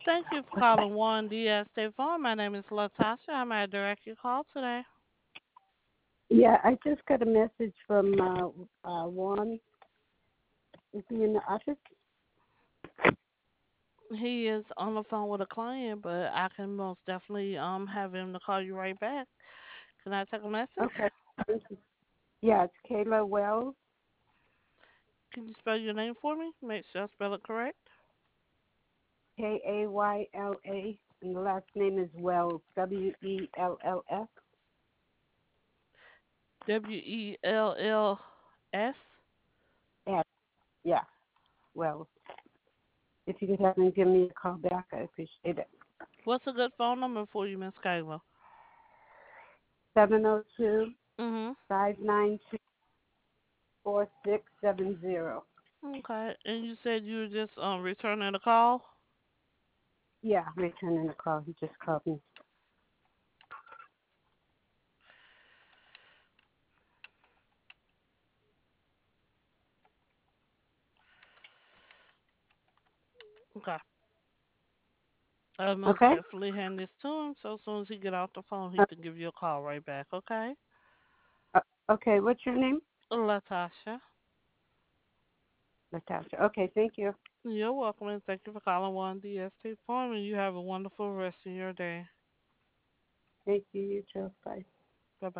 Thank you for calling One DS State Farm. My name is Latasha. How may I direct your call today? Yeah, I just got a message from Juan. Is he in the office? He is on the phone with a client, but I can most definitely have him to call you right back. Can I take a message? Okay. Thank you. Yeah, it's Kayla Wells, Can you spell your name for me? Make sure I spell it correct. Kayla, and the last name is Wells, Wells. WELLS. Yes, yeah, Wells. If you could have him give me a call back, I appreciate it. What's a good phone number for you, Miss Kayla? 702 Mhm. 592 4670. Okay. And you said you were just returning a call. Yeah, returning the call. He just called me. Okay. I most Okay? definitely hand this to him. So as soon as he get off the phone, he can give you a call right back. Okay. Uh, okay, what's your name? Latasha. Natasha. Okay, thank you. You're welcome, and thank you for calling One DST Farm, and you have a wonderful rest of your day. Thank you, you too. Bye.